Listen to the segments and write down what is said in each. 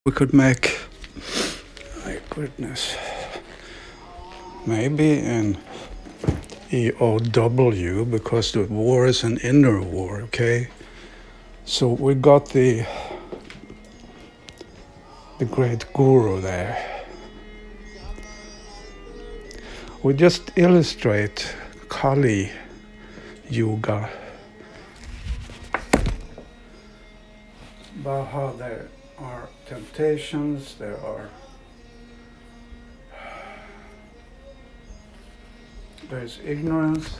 We could make, my goodness, maybe an EOW, because the war is an inner war, okay? So we got the great guru there. We just illustrate Kali Yuga, about how there are temptations, there's ignorance,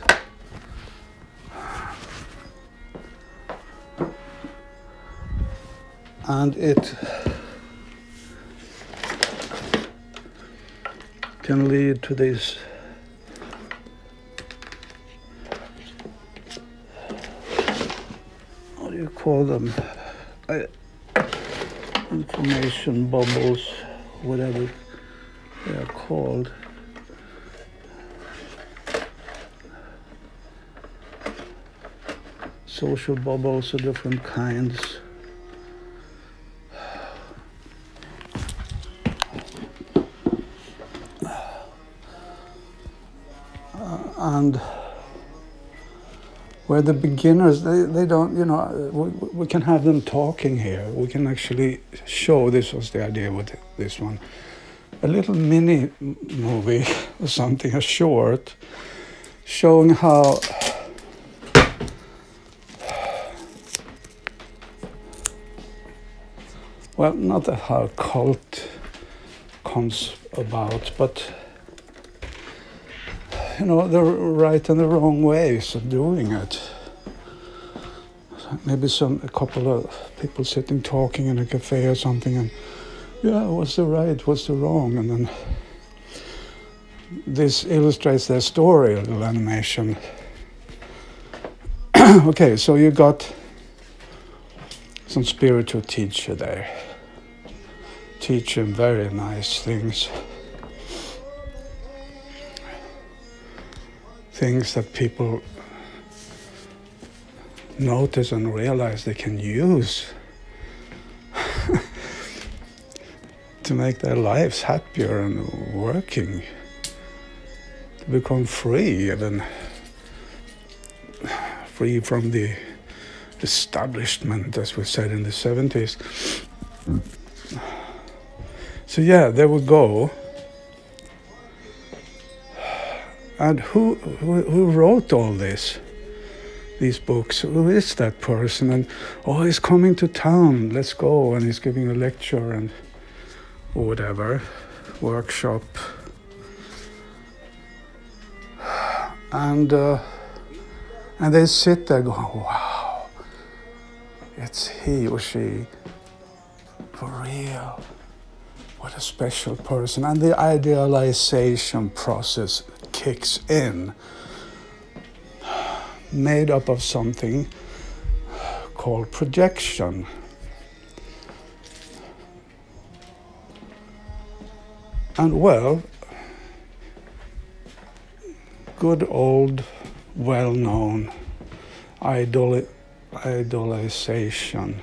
and it can lead to these what do you call them? Information bubbles, whatever they are called. Social bubbles of different kinds. And where the beginners, they don't, we can have them talking here. We can actually show, this was the idea with this one, a little mini movie or something, a short, showing how well, not how a cult comes about, but the right and the wrong ways of doing it. Maybe a couple of people sitting talking in a cafe or something, and what's the right, what's the wrong, and then this illustrates their story, a little animation. Okay, so you got some spiritual teacher there, teaching very nice things that people notice and realize they can use to make their lives happier and working, to become free, even free from the establishment, as we said in the 70s. So there we go. And who wrote all this? These books? Who is that person? And he's coming to town. Let's go. And he's giving a lecture and whatever, workshop. And they sit there going, wow, it's he or she, for real. What a special person. And the idealization process kicks in, made up of something called projection. And good old, well-known idolization.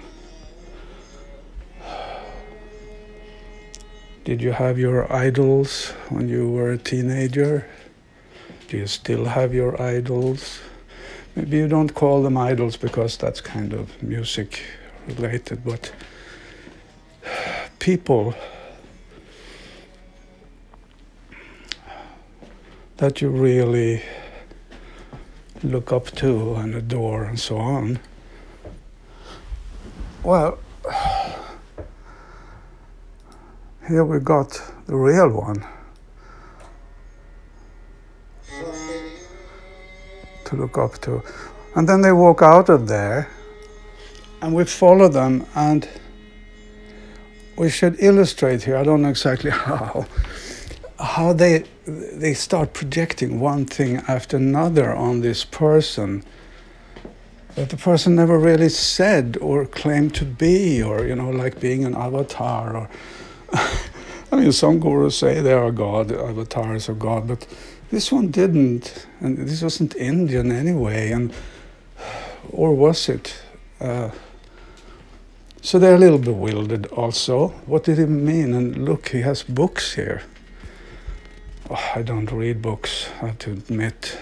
Did you have your idols when you were a teenager? Do you still have your idols? Maybe you don't call them idols because that's kind of music related, but people that you really look up to and adore and so on. Well, here we got the real one to look up to. And then they walk out of there and we follow them, and we should illustrate here, I don't know exactly how they start projecting one thing after another on this person that the person never really said or claimed to be, or like being an avatar, or I mean, some gurus say they are God, avatars of God, but this one didn't, and this wasn't Indian anyway, or was it? So they're a little bewildered also. What did he mean? And look, he has books here. Oh, I don't read books, I have to admit.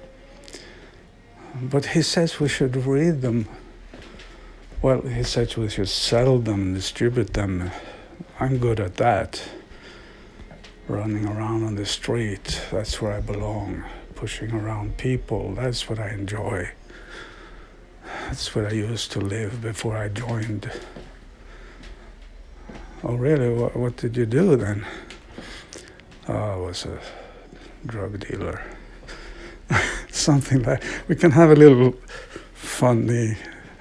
But he says we should read them. Well, he says we should sell them and distribute them. I'm good at that. Running around on the street, that's where I belong. Pushing around people, that's what I enjoy. That's what I used to live before I joined. Oh, really? What did you do then? Oh, I was a drug dealer. Something like, we can have a little funny,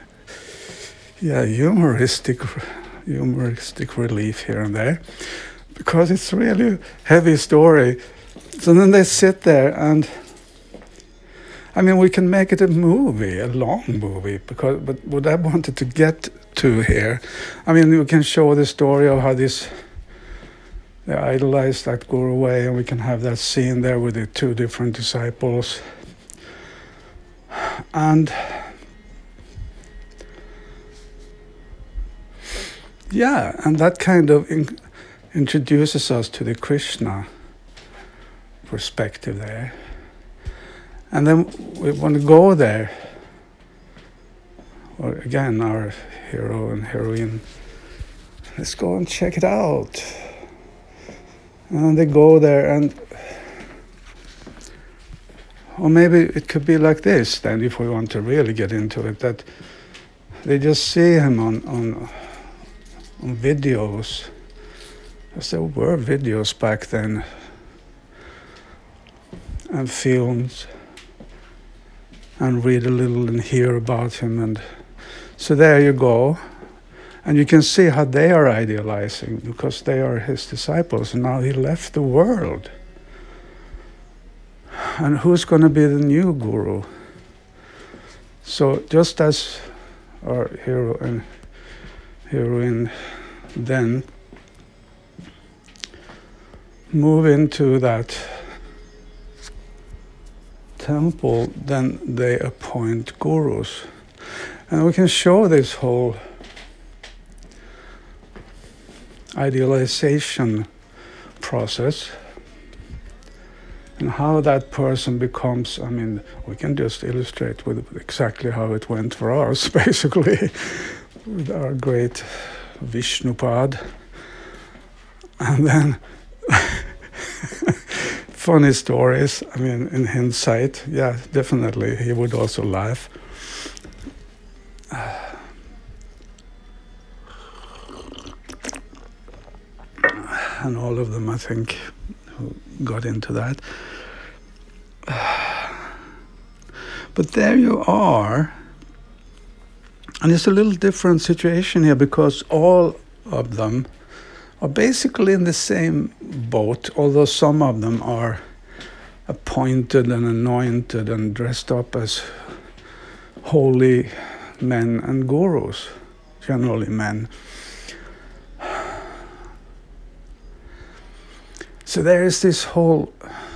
humoristic relief here and there, because it's really a heavy story. So then they sit there and, I mean, we can make it a movie, a long movie, but what I wanted to get to here, I mean, we can show the story of how they idolized that Guru way, and we can have that scene there with the two different disciples. And and that kind of introduces us to the Krishna perspective there. And then we want to go there. Or again, our hero and heroine, let's go and check it out. And they go there, and or maybe it could be like this then, if we want to really get into it, that they just see him on videos, because there were videos back then, and films, and read a little and hear about him. And so there you go. And you can see how they are idealizing, because they are his disciples, and now he left the world. And who's going to be the new guru? So just as our hero and heroine then move into that temple, then they appoint gurus. And we can show this whole idealization process and how that person becomes, I mean, we can just illustrate with exactly how it went for us, basically, with our great Vishnupad. And then funny stories, I mean, in hindsight, yeah, definitely, he would also laugh. And all of them, I think, who got into that. But there you are. And it's a little different situation here, because all of them are basically in the same boat, although some of them are appointed and anointed and dressed up as holy men and gurus, generally men. So there is this whole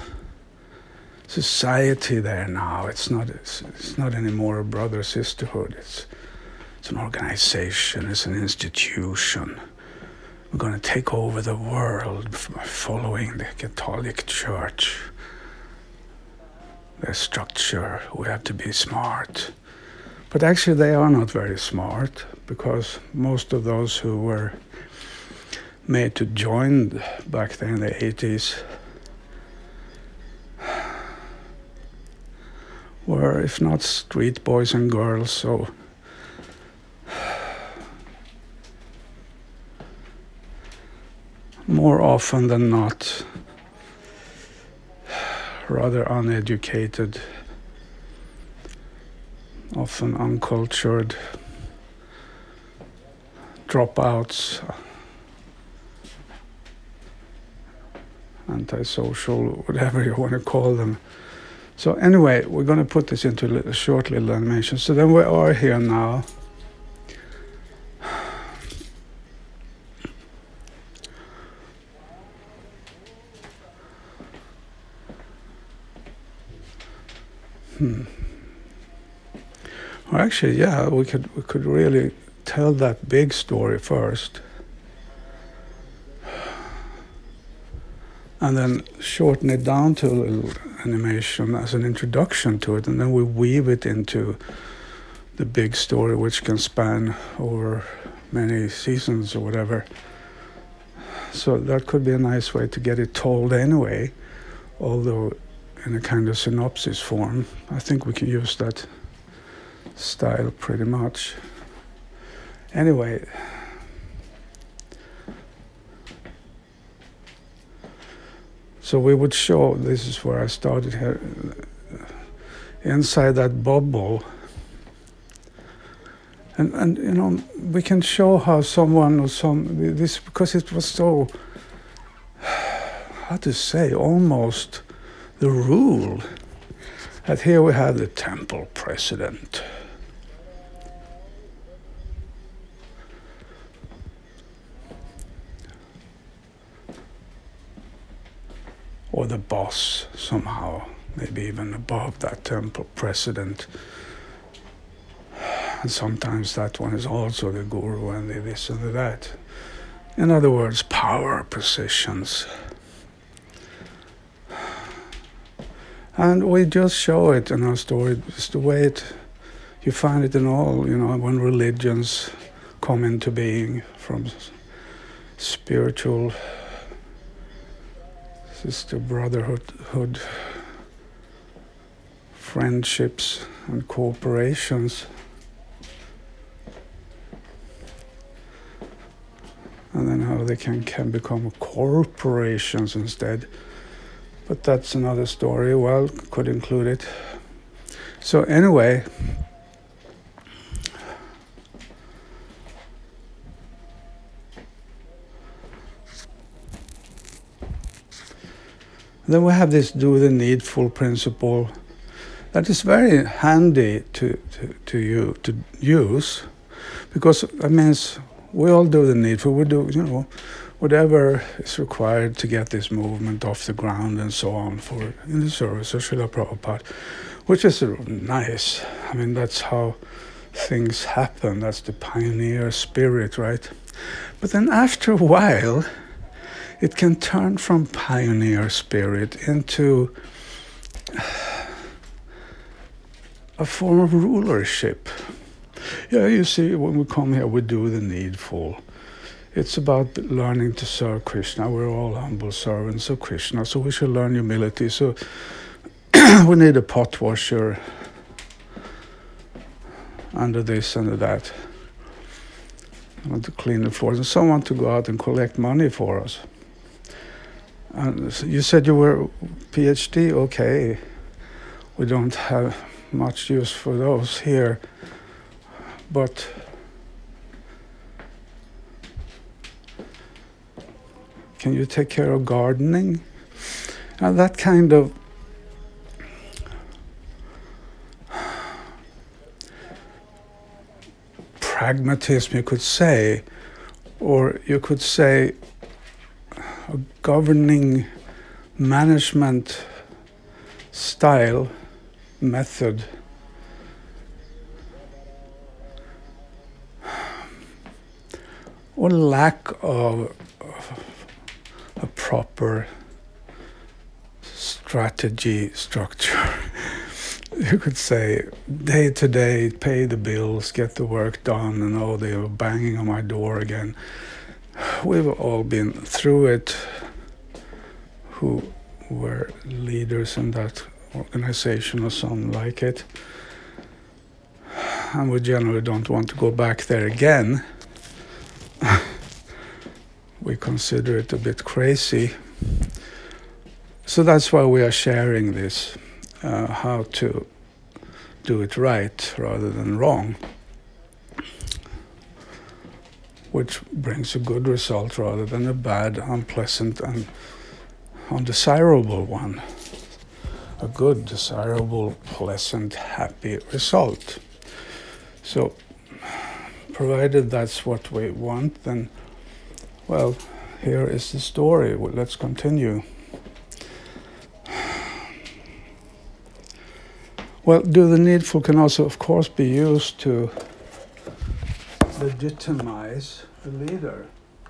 society there now. It's not anymore a brother sisterhood. It's an organization. It's an institution. We're going to take over the world by following the Catholic Church. Their structure. We have to be smart. But actually, they are not very smart, because most of those who were made to join back then in the 80s were, if not street boys and girls, so more often than not rather uneducated, often uncultured dropouts, antisocial, whatever you want to call them. So anyway, we're going to put this into a short little animation. So then we are here now. Well, actually, yeah, we could really tell that big story first, and then shorten it down to a little animation as an introduction to it, and then we weave it into the big story, which can span over many seasons or whatever. So that could be a nice way to get it told anyway, although in a kind of synopsis form. I think we can use that style pretty much. Anyway, so we would show, this is where I started here, inside that bubble. And you know, we can show how someone or this, because it was so, how to say, almost the rule, that here we have the temple president. Or the boss somehow, maybe even above that temple president. And sometimes that one is also the guru and the this and the that. In other words, power positions. And we just show it in our story. It's the way you find it in all, you know, when religions come into being, from spiritual sister brotherhood, friendships and corporations. And then how they can become corporations instead. But that's another story. Well, could include it. So anyway, then we have this do the needful principle that is very handy to use, because that means we all do the needful. We do, you know, whatever is required to get this movement off the ground and so on for in the service of Srila Prabhupada, which is nice. I mean, that's how things happen. That's the pioneer spirit, right? But then after a while, it can turn from pioneer spirit into a form of rulership. Yeah, you see, when we come here, we do the needful. It's about learning to serve Krishna. We're all humble servants of Krishna, so we should learn humility. So we need a pot washer under this and that. I want to clean the floors, and someone to go out and collect money for us. And so you said you were PhD? Okay. We don't have much use for those here. But can you take care of gardening? And that kind of pragmatism, you could say, or you could say a governing management style, method, or lack of a proper strategy structure. You could say, day to day, pay the bills, get the work done, and oh, they were banging on my door again. We've all been through it, who were leaders in that organization or something like it. And we generally don't want to go back there again. We consider it a bit crazy. So that's why we are sharing this, how to do it right rather than wrong, which brings a good result rather than a bad, unpleasant, and undesirable one. A good, desirable, pleasant, happy result. So, provided that's what we want, then, well, here is the story. Well, let's continue. Well, do the needful can also, of course, be used to legitimize the leader.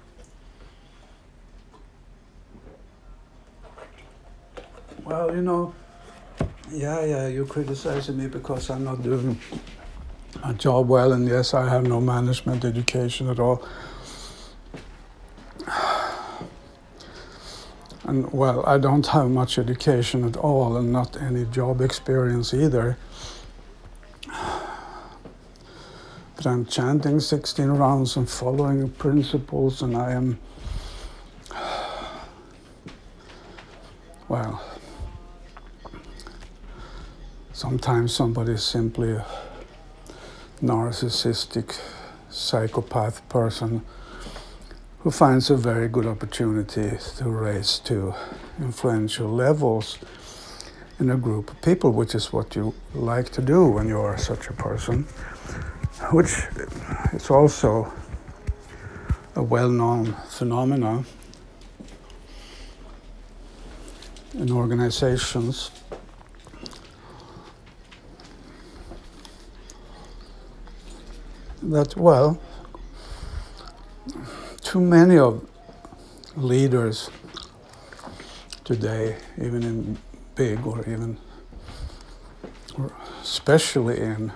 Well, you're criticizing me because I'm not doing my job well, and yes, I have no management education at all. And well, I don't have much education at all, and not any job experience either. But I'm chanting 16 rounds and following principles, and I am, well, sometimes somebody is simply a narcissistic psychopath person who finds a very good opportunity to raise to influential levels in a group of people, which is what you like to do when you are such a person, which is also a well-known phenomenon in organizations. That, well, too many of leaders today, even in big or especially in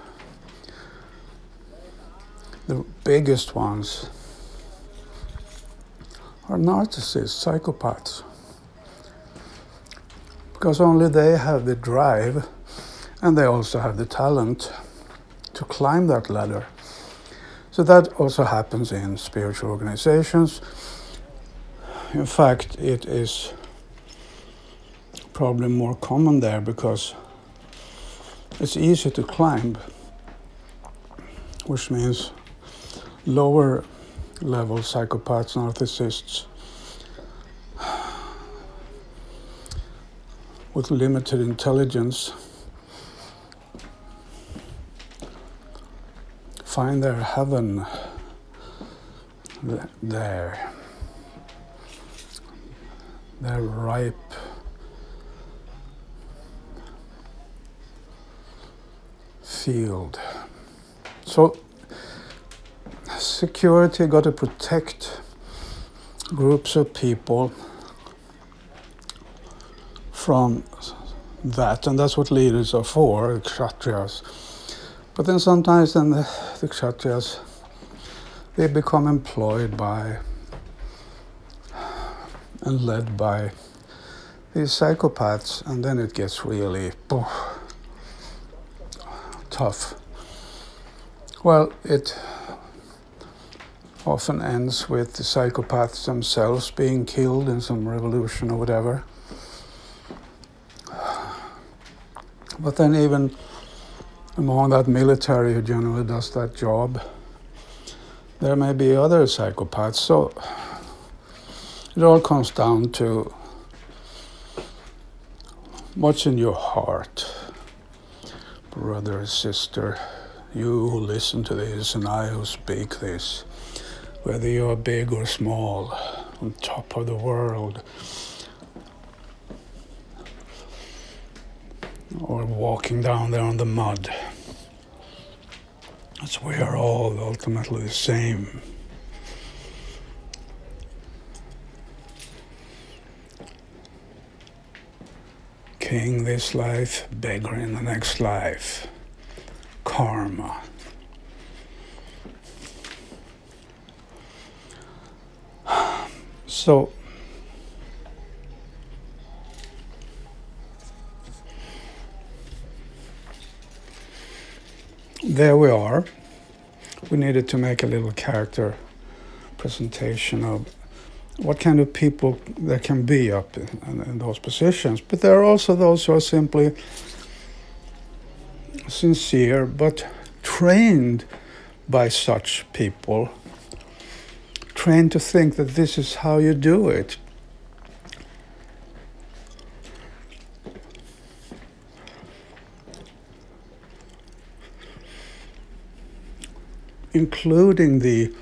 the biggest ones, are narcissists, psychopaths. Because only they have the drive, and they also have the talent to climb that ladder. So that also happens in spiritual organizations. In fact, it is probably more common there because it's easy to climb, which means lower level psychopaths, narcissists with limited intelligence find their heaven there, their ripe field. So security got to protect groups of people from that, and that's what leaders are for, kshatriyas. But then sometimes the kshatriyas, they become employed by and led by these psychopaths, and then it gets really tough. Well, it often ends with the psychopaths themselves being killed in some revolution or whatever. But then even among that military who generally does that job, there may be other psychopaths. So it all comes down to what's in your heart, brother or sister, you who listen to this and I who speak this, whether you're big or small, on top of the world, or walking down there on the mud. As we are all ultimately the same. King this life, beggar in the next life. Karma. So there we are. We needed to make a little character presentation of what kind of people there can be up in those positions. But there are also those who are simply sincere but trained by such people, trained to think that this is how you do it. Including the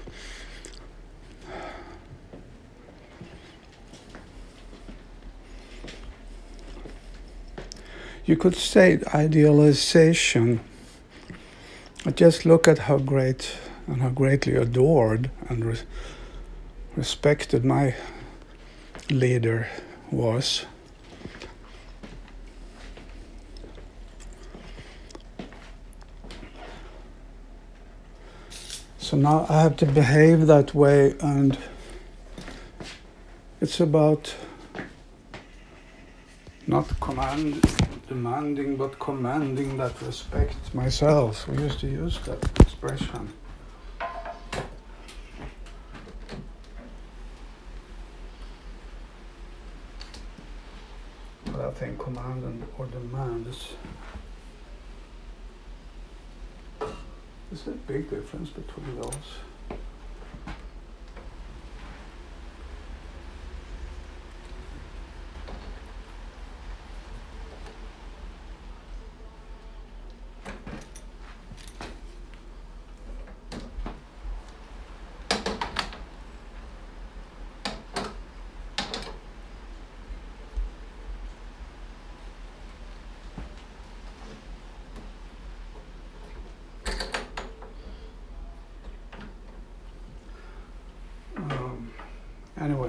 you could say idealization. Just look at how great and how greatly adored and respected my leader was. So now I have to behave that way, and it's about not demanding, but commanding that respect myself. We used to use that expression. But I think command or demand is a big difference between those. Anyway,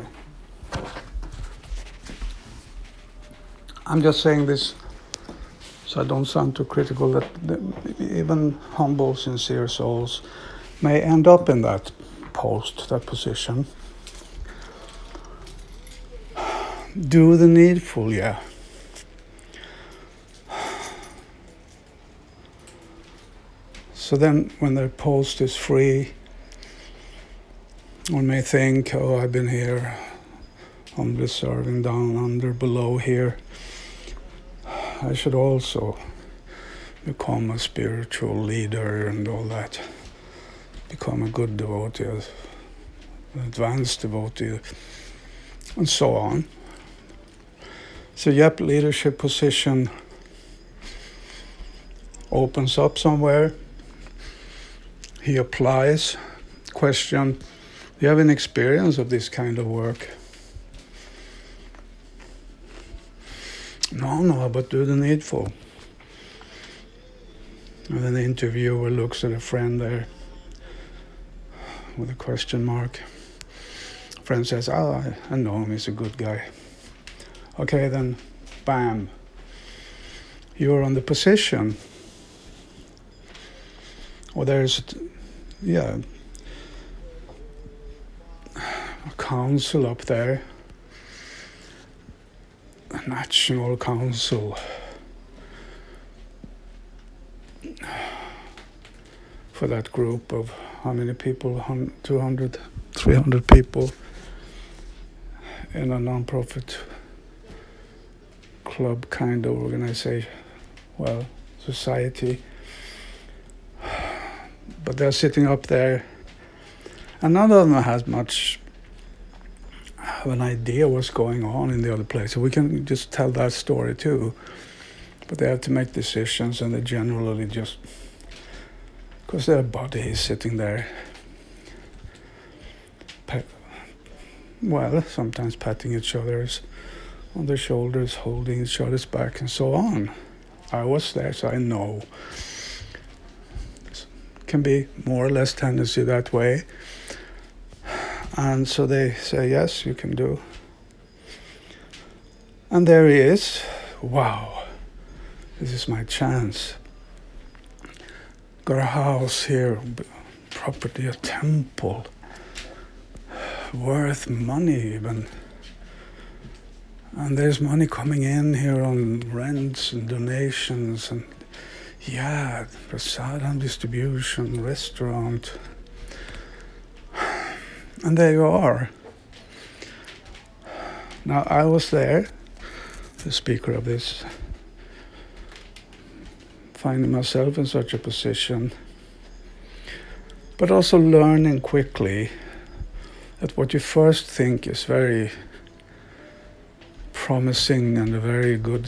I'm just saying this so I don't sound too critical, that even humble, sincere souls may end up in that post, that position. Do the needful, yeah. So then when their post is free, one may think, oh, I've been here, humbly serving down, under, below here. I should also become a spiritual leader and all that. Become a good devotee, an advanced devotee, and so on. So yep, leadership position opens up somewhere. He applies. Question, do you have any experience of this kind of work? No, but do the needful. And then the interviewer looks at a friend there with a question mark. Friend says, I know him, he's a good guy. Okay, then, bam. You're on the position. Or there's, a council up there. A national council. For that group of how many people? 200, 300 people in a non-profit club kind of organization, society. But they're sitting up there, and none of them has much of an idea what's going on in the other place. So we can just tell that story too. But they have to make decisions, and they generally just, because their body is sitting there, sometimes patting each other on their shoulders, holding each other's back, and so on. I was there, so I know. Can be more or less tendency that way. And so they say, yes, you can do. And there he is. Wow, this is my chance. Got a house here, property, a temple, worth money even. And there's money coming in here on rents and donations and prasadam distribution, restaurant. And there you are. Now I was there, the speaker of this, finding myself in such a position, but also learning quickly that what you first think is very promising and a very good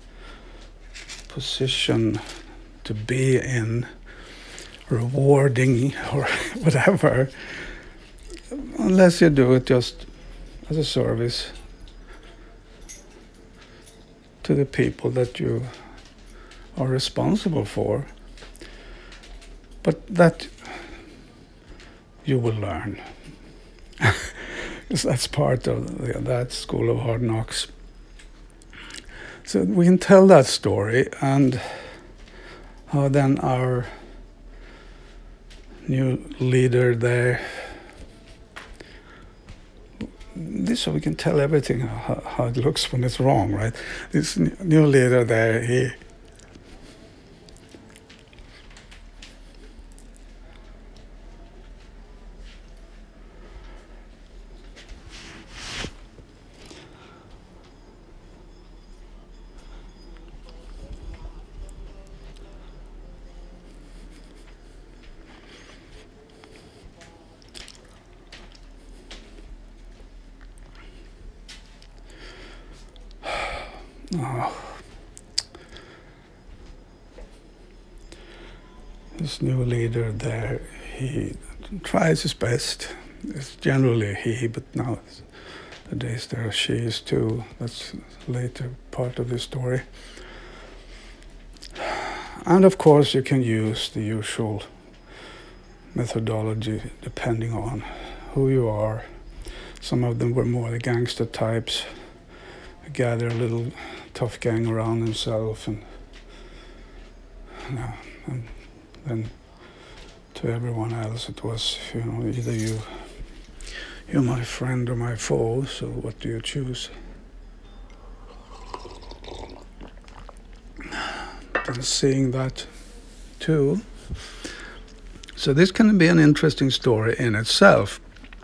position to be in, rewarding or whatever, unless you do it just as a service to the people that you are responsible for. But that you will learn. Because that's part of that school of hard knocks. So we can tell that story, and how then our new leader there, this so we can tell everything how it looks when it's wrong, right? This new leader there, he this new leader there, he tries his best. It's generally he, but now nowadays there are she's too. That's later part of the story. And of course you can use the usual methodology depending on who you are. Some of them were more the gangster types, gather a little tough gang around himself, and then to everyone else it was, either you're my friend or my foe, so what do you choose? And seeing that too. So this can be an interesting story in itself.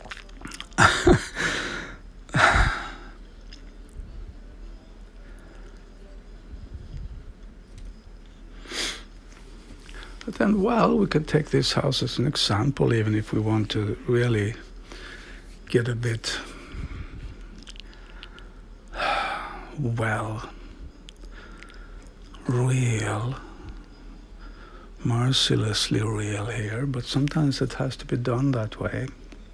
But then, we could take this house as an example, even if we want to really get a bit, real, mercilessly real here, but sometimes it has to be done that way.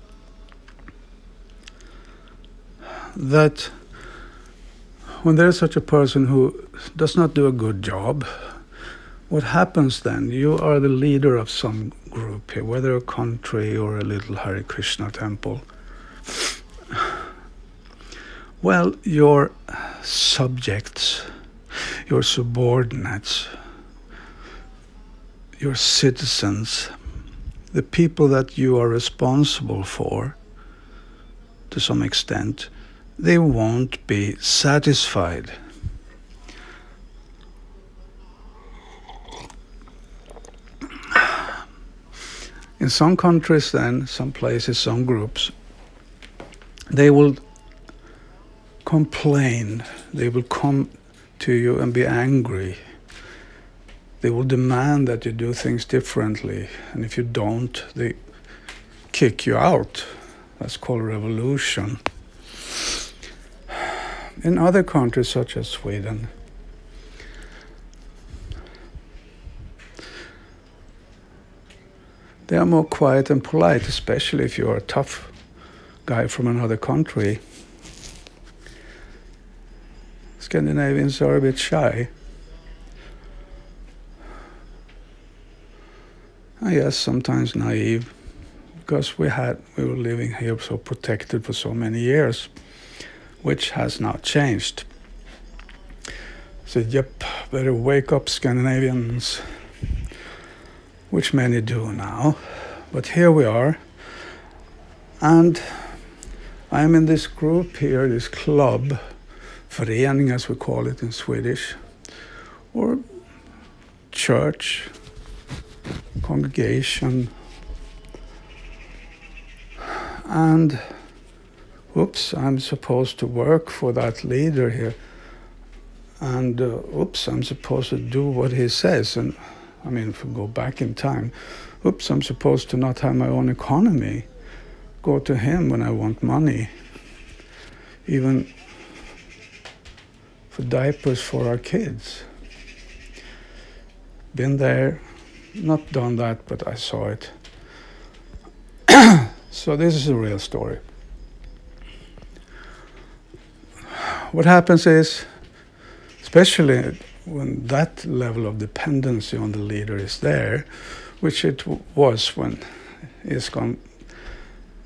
That when there's such a person who does not do a good job, what happens then? You are the leader of some group here, whether a country or a little Hare Krishna temple. Well, your subjects, your subordinates, your citizens, the people that you are responsible for, to some extent, they won't be satisfied. In some countries then, some places, some groups, they will complain, they will come to you and be angry. They will demand that you do things differently, and if you don't, they kick you out. That's called revolution. In other countries such as Sweden, they are more quiet and polite, especially if you're a tough guy from another country. Scandinavians are a bit shy. I guess sometimes naive, because we were living here so protected for so many years, which has now changed. So, better wake up, Scandinavians, which many do now. But here we are, and I'm in this group here, this club, förening as we call it in Swedish, or church, congregation, and I'm supposed to work for that leader here, and I'm supposed to do what he says, and if we go back in time, I'm supposed to not have my own economy, go to him when I want money, even for diapers for our kids. Been there, not done that, but I saw it. So this is a real story. What happens is, especially when that level of dependency on the leader is there, which it was when ISKCON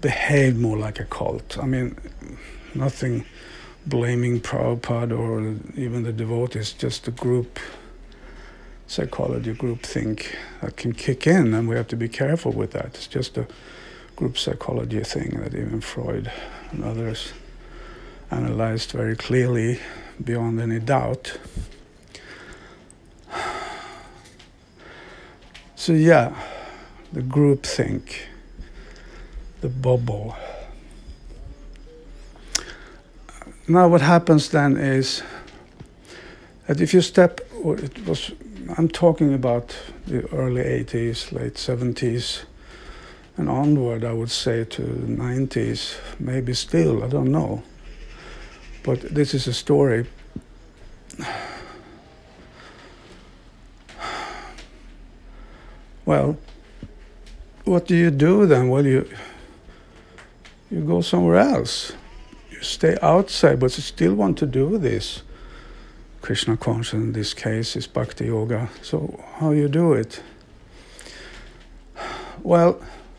behaved more like a cult. I mean, nothing blaming Prabhupada or even the devotees, just a group psychology, group think that can kick in, and we have to be careful with that. It's just a group psychology thing that even Freud and others analyzed very clearly, beyond any doubt. So yeah, the group think, the bubble. Now what happens then is that if you step, I'm talking about the early 80s, late 70s, and onward, I would say, to the 90s, maybe still, I don't know. But this is a story. Well, what do you do then? Well, you go somewhere else. You stay outside, but you still want to do this. Krishna consciousness in this case is bhakti yoga. So how you do it? Well,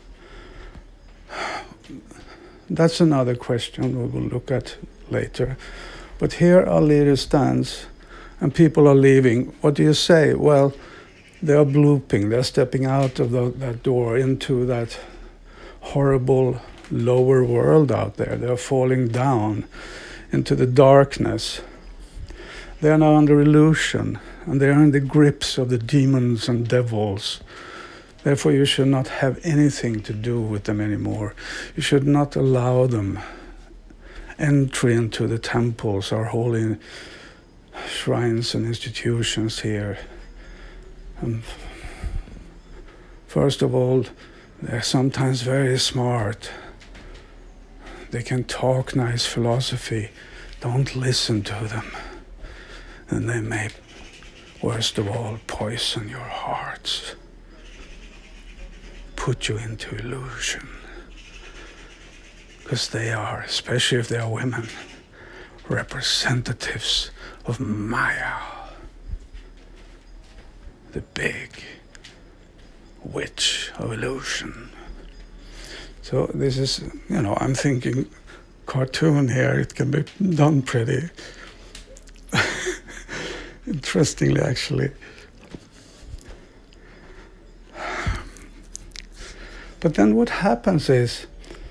that's another question we will look at later. But here our leader stands and people are leaving. What do you say? Well, they are blooping. They're stepping out of that door into that horrible lower world out there. They're falling down into the darkness. They are now under illusion, and they are in the grips of the demons and devils. Therefore, you should not have anything to do with them anymore. You should not allow them entry into the temples, our holy shrines and institutions here. And first of all, they're sometimes very smart. They can talk nice philosophy. Don't listen to them. And they may, worst of all, poison your hearts. Put you into illusion. Because they are, especially if they are women, representatives of Maya, the big witch of illusion. So this is, I'm thinking cartoon here. It can be done pretty interestingly, actually. But then what happens is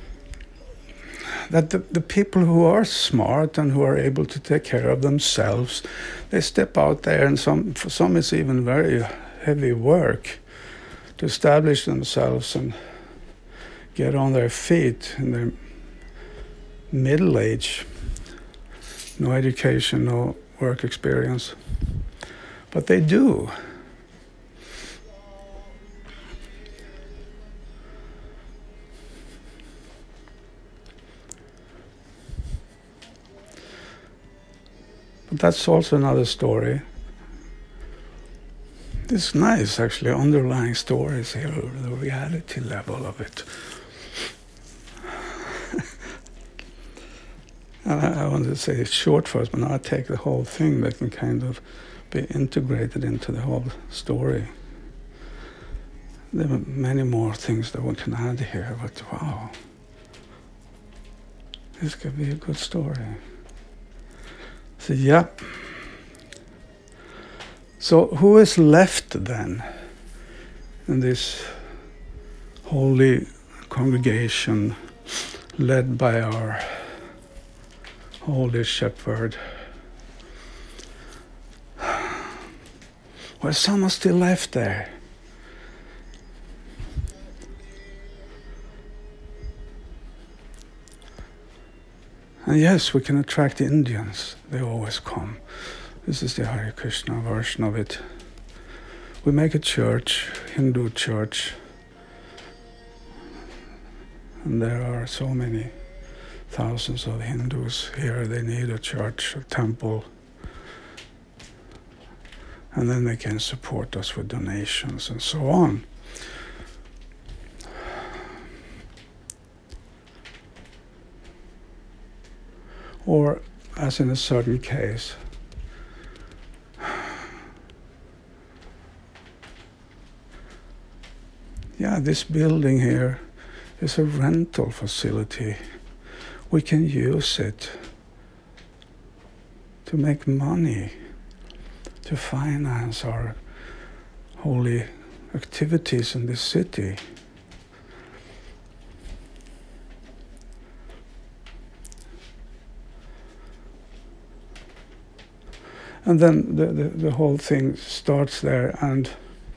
that the people who are smart and who are able to take care of themselves, they step out there, and for some it's even very heavy work to establish themselves and get on their feet in their middle age. No education, no work experience. But they do. But that's also another story. It's nice, actually, underlying stories here, the reality level of it. And I want to say it's short first, but now I take the whole thing that can kind of be integrated into the whole story. There are many more things that one can add here, but wow, this could be a good story. So yeah. So who is left then in this holy congregation led by our holy shepherd? Well, some are still left there. And yes, we can attract the Indians. They always come. This is the Hare Krishna version of it. We make a church, Hindu church, and there are so many thousands of Hindus here. They need a church, a temple, and then they can support us with donations and so on. Or, as in a certain case, yeah, this building here is a rental facility. We can use it to make money, to finance our holy activities in this city. And then the whole thing starts there, and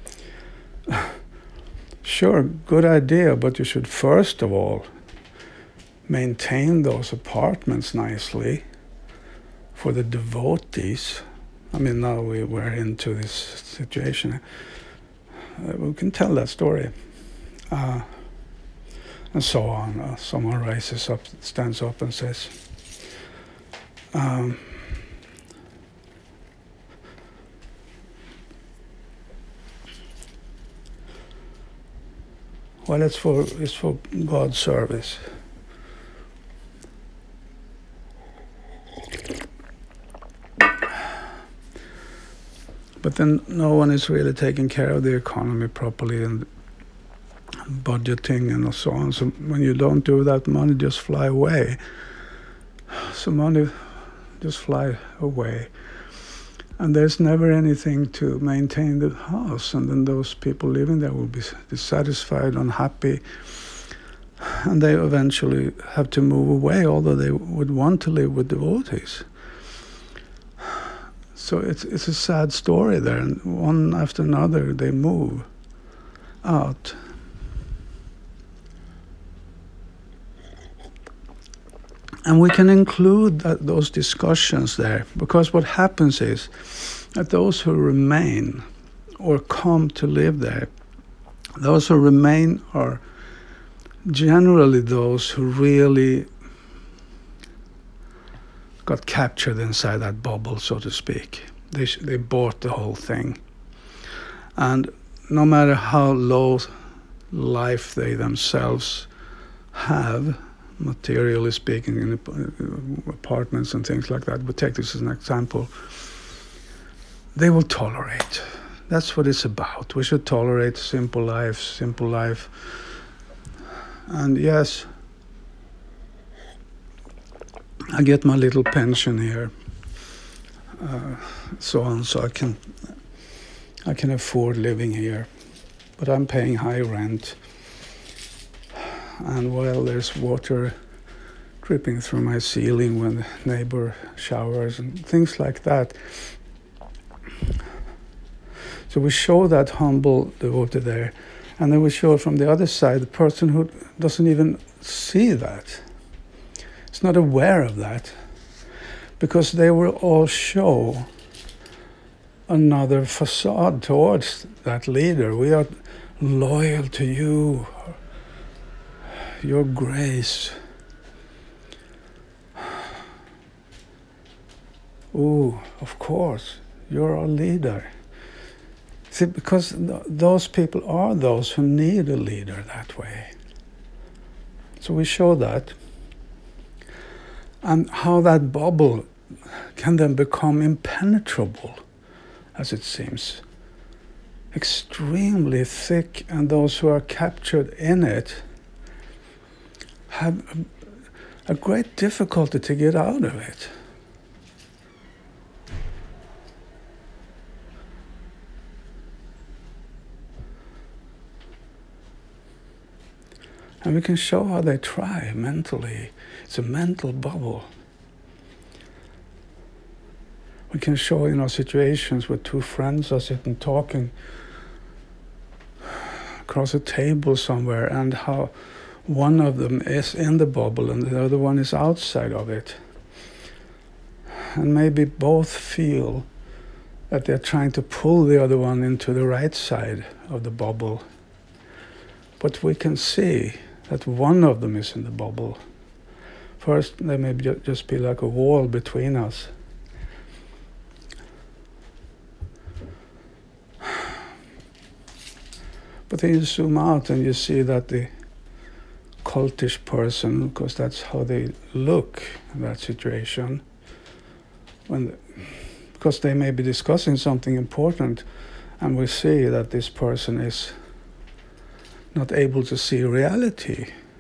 sure, good idea, but you should first of all maintain those apartments nicely for the devotees. I mean, now we're into this situation. We can tell that story. And so on. Someone rises up, stands up and says, well, it's for God's service. But then no one is really taking care of the economy properly and budgeting and so on. So when you don't do that, money just fly away. So money just fly away. And there's never anything to maintain the house. And then those people living there will be dissatisfied, unhappy. And they eventually have to move away, although they would want to live with devotees. So it's a sad story there, and one after another they move out. And we can include those discussions there, because what happens is that those who remain or come to live there, those who remain are generally those who really got captured inside that bubble, so to speak. They bought the whole thing. And no matter how low life they themselves have, materially speaking, in apartments and things like that, but take this as an example, they will tolerate. That's what it's about. We should tolerate simple life. And yes, I get my little pension here, so I can afford living here, but I'm paying high rent, and while there's water dripping through my ceiling when the neighbor showers and things like that. So we show that humble devotee there, and then we show from the other side the person who doesn't even see that. It's not aware of that, because they will all show another facade towards that leader. We are loyal to you, your grace. Oh, of course, you're our leader. See, because those people are those who need a leader that way. So we show that. And how that bubble can then become impenetrable, as it seems. Extremely thick, and those who are captured in it have a great difficulty to get out of it. And we can show how they try mentally. It's a mental bubble. We can show, situations where two friends are sitting talking across a table somewhere, and how one of them is in the bubble and the other one is outside of it. And maybe both feel that they're trying to pull the other one into the right side of the bubble. But we can see that one of them is in the bubble. First, there may just be like a wall between us. But then you zoom out and you see that the cultish person, because that's how they look in that situation, because they may be discussing something important, and we see that this person is not able to see reality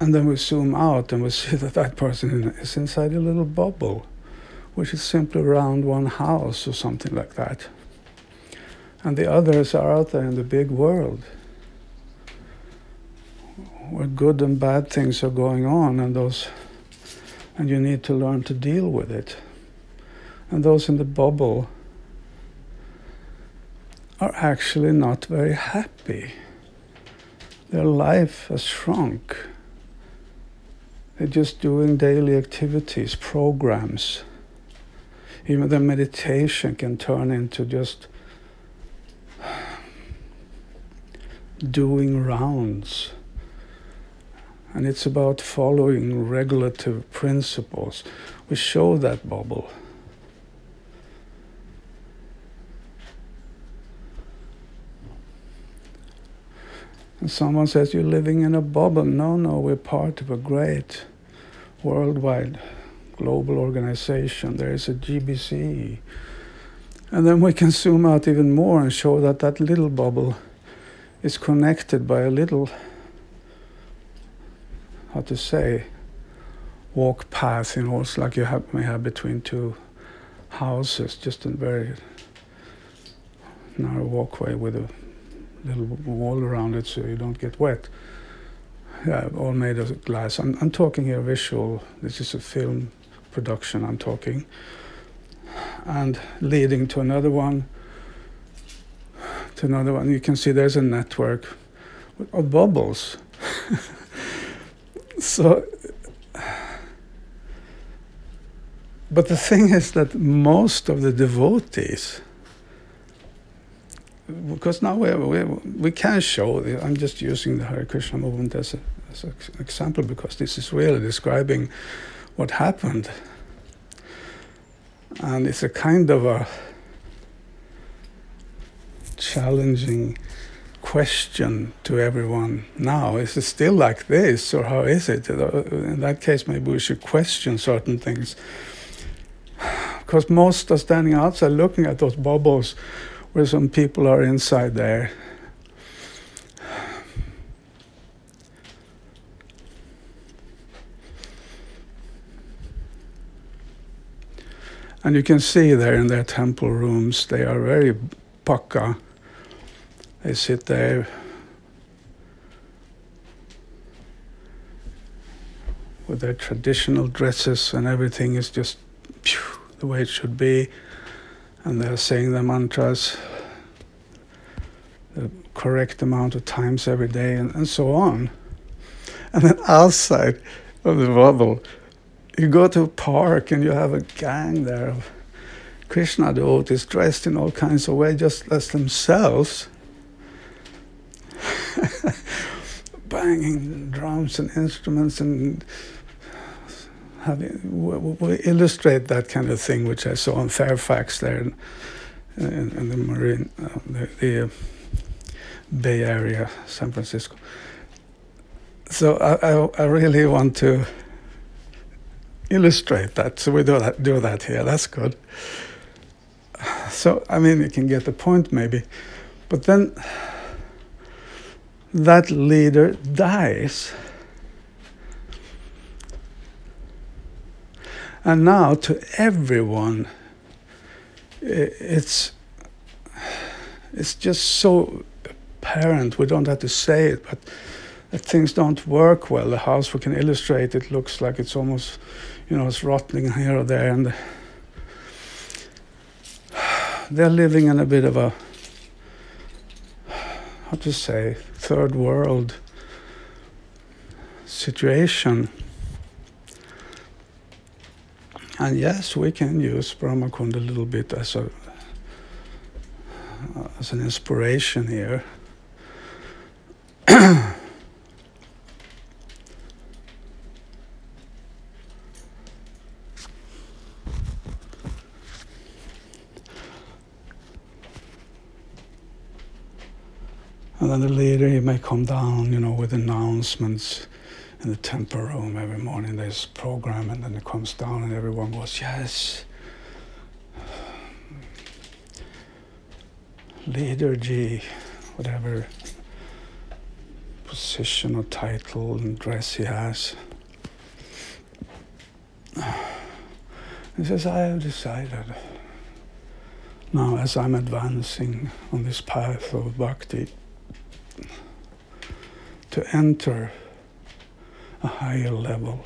And then we zoom out and we see that that person is inside a little bubble, which is simply around one house or something like that. And the others are out there in the big world, where good and bad things are going on, and you need to learn to deal with it. And those in the bubble are actually not very happy. Their life has shrunk. They're just doing daily activities, programs. Even the meditation can turn into just doing rounds. And it's about following regulative principles. We show that bubble. And someone says, you're living in a bubble. No, we're part of a great worldwide global organization. There is a GBC. And then we can zoom out even more and show that that little bubble is connected by a little, how to say, walk path, it's like you may have between two houses, just a very narrow walkway with a little wall around it so you don't get wet. Yeah, all made of glass. I'm talking here visual. This is a film production I'm talking. And leading to another one, You can see there's a network of bubbles. So, but the thing is that most of the devotees, because now we can show, I'm just using the Hare Krishna movement as an example because this is really describing what happened. And it's a kind of a challenging question to everyone now. Is it still like this, or how is it? In that case, maybe we should question certain things. Because most are standing outside looking at those bubbles where some people are inside there. And you can see there in their temple rooms, they are very pakka. They sit there with their traditional dresses and everything is just the way it should be. And they're saying their mantras the correct amount of times every day and so on. And then outside of the bubble, you go to a park and you have a gang there of Krishna devotees dressed in all kinds of ways, just as themselves, banging drums and instruments and we illustrate that kind of thing, which I saw in Fairfax there in the Marine, the Bay Area, San Francisco. So I really want to illustrate that. So we do that here. That's good. So, you can get the point maybe. But then that leader dies. And now to everyone, it's just so apparent. We don't have to say it, but that things don't work well. The house, we can illustrate, it looks like it's almost, it's rotting here or there. And they're living in a bit of a, how to say, third world situation. And yes, we can use Brahmakunda a little bit as an inspiration here. And then the leader, he may come down, with announcements in the temple room every morning. There's a program, and then it comes down, and everyone goes, yes. Leader G, whatever position or title and dress he has. He says, I have decided now, as I'm advancing on this path of bhakti, to enter a higher level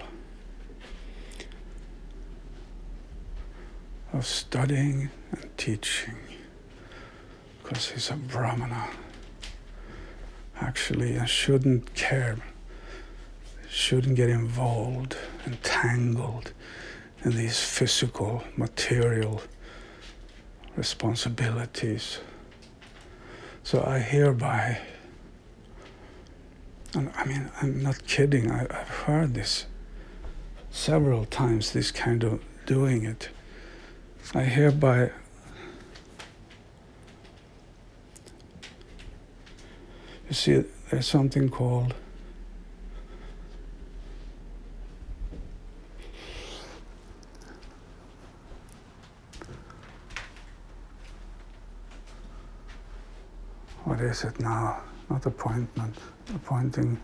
of studying and teaching, because he's a brahmana. Actually, I shouldn't care, shouldn't get involved, entangled in these physical, material responsibilities. So I hereby, and I mean, I'm not kidding, I've heard this several times, this kind of doing it. I hereby you see, there's something called what is it now? Not appointment, appointing.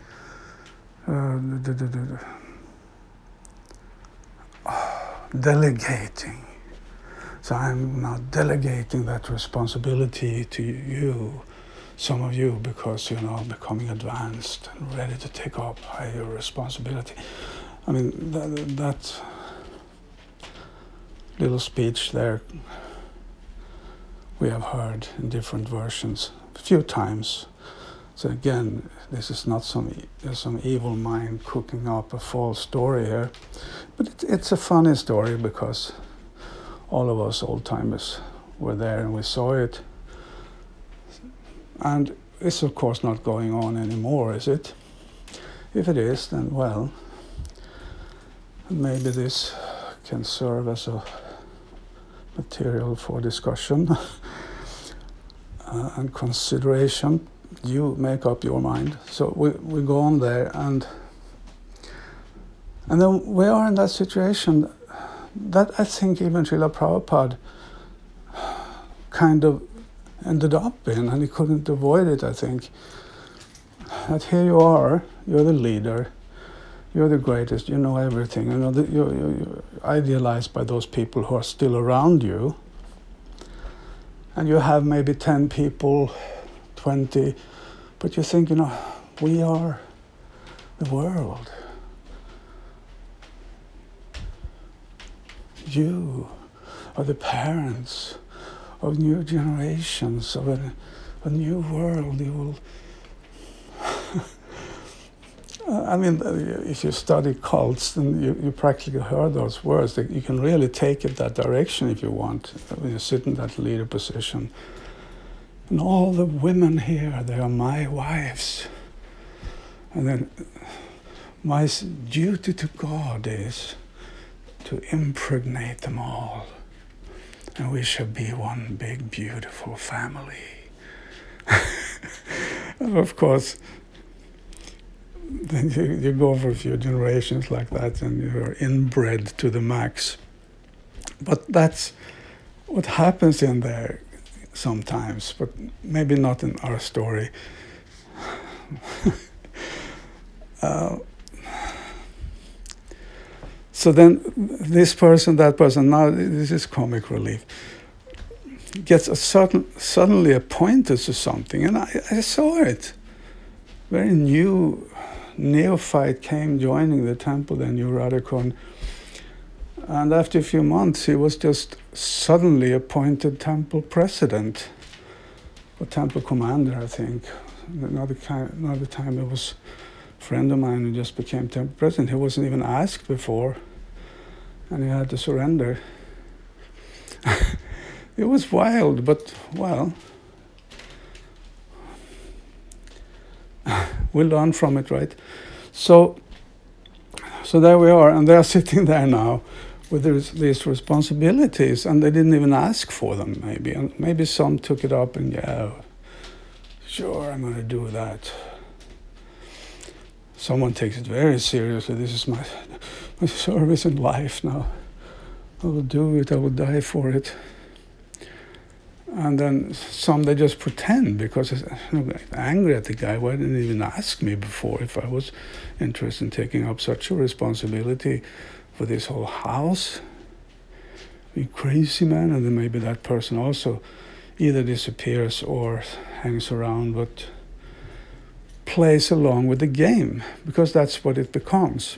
Delegating. So I'm now delegating that responsibility to you, some of you, because you're now becoming advanced and ready to take up higher responsibility. I mean, that little speech there we have heard in different versions a few times. So again, this is not there's some evil mind cooking up a false story here, but it's a funny story because all of us old-timers were there and we saw it. And it's of course not going on anymore, is it? If it is, then well, maybe this can serve as a material for discussion and consideration. You make up your mind. So we go on there, and then we are in that situation that I think even Srila Prabhupada kind of ended up in, and he couldn't avoid it, I think. That here you are, you're the leader, you're the greatest, you know everything. You know, you're idealized by those people who are still around you, and you have maybe 10 people, 20, but you think, you know, we are the world. You are the parents of new generations, of a new world. You will I mean, if you study cults, then you practically heard those words. You can really take it that direction if you want, when you sit in that leader position. And all the women here, they are my wives. And then my duty to God is to impregnate them all. And we shall be one big, beautiful family. And of course, then you go for a few generations like that and you're inbred to the max. But that's what happens in there sometimes, but maybe not in our story. So then this person, that person, now this is comic relief, gets suddenly appointed to something, and I saw it. Very new neophyte came joining the temple, the new Radhakund, and after a few months he was just suddenly appointed temple president, or temple commander, I think. Another time it was a friend of mine who just became temple president. He wasn't even asked before, and he had to surrender. It was wild, but well, we learn from it, right? So there we are, and they are sitting there now with these responsibilities, and they didn't even ask for them, maybe. And maybe some took it up and, yeah, sure, I'm going to do that. Someone takes it very seriously. This is my service in life now. I will do it, I will die for it. And then some, they just pretend because they're angry at the guy. Why didn't he even ask me before if I was interested in taking up such a responsibility for this whole house? You crazy, man. And then maybe that person also either disappears or hangs around, but plays along with the game, because that's what it becomes.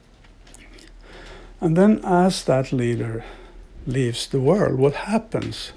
And then as that leader leaves the world, what happens?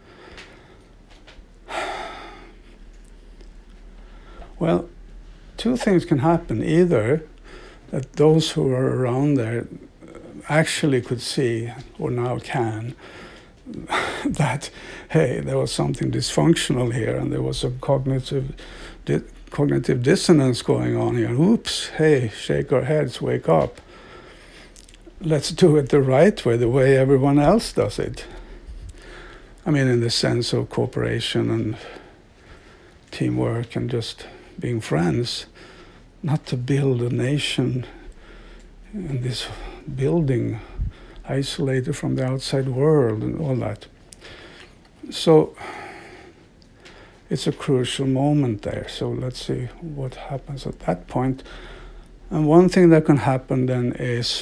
Well, two things can happen. Either that those who are around there actually could see, or now can, that, hey, there was something dysfunctional here and there was some cognitive dissonance going on here. Oops, hey, shake our heads, wake up. Let's do it the right way, the way everyone else does it. I mean, in the sense of cooperation and teamwork and just being friends, not to build a nation in this building isolated from the outside world and all that. So it's a crucial moment there. So let's see what happens at that point. And one thing that can happen then is,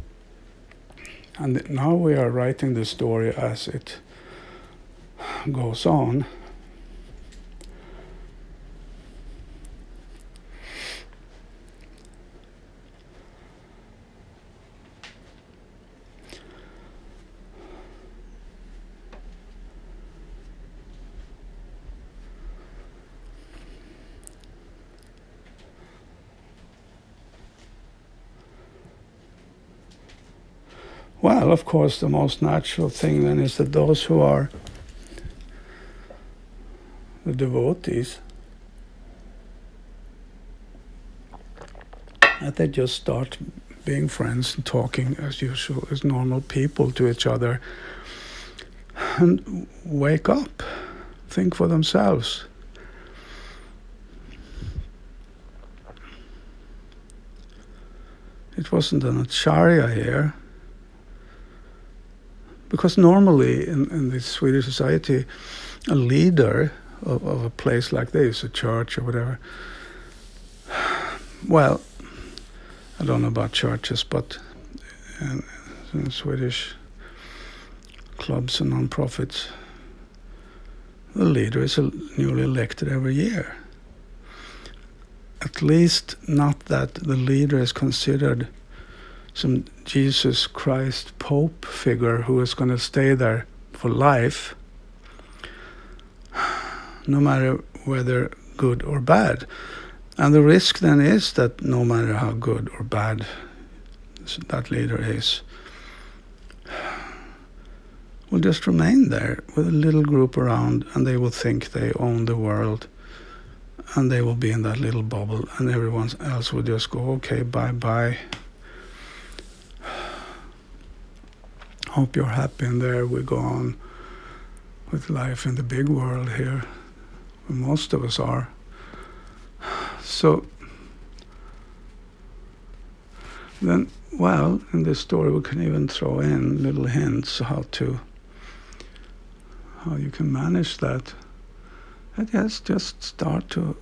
and now we are writing the story as it goes on. Well, of course, the most natural thing then is that those who are the devotees, that they just start being friends and talking as usual, as normal people to each other, and wake up, think for themselves. It wasn't an acharya here. Because normally in the Swedish society, a leader of a place like this, a church or whatever, well, I don't know about churches, but in Swedish clubs and non-profits, the leader is newly elected every year. At least not that the leader is considered some Jesus Christ Pope figure who is going to stay there for life, no matter whether good or bad. And the risk then is that no matter how good or bad that leader is, will just remain there with a little group around, and they will think they own the world, and they will be in that little bubble, and everyone else will just go, okay, bye-bye. Hope you're happy in there. We go on with life in the big world here. Most of us are. So then, well, in this story we can even throw in little hints how you can manage that. And yes, just start to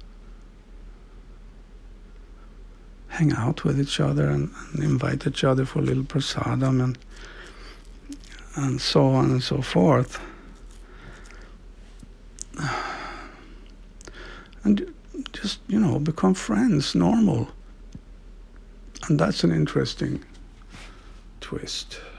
hang out with each other and invite each other for a little prasadam and so on and so forth. And just, become friends, normal. And that's an interesting twist.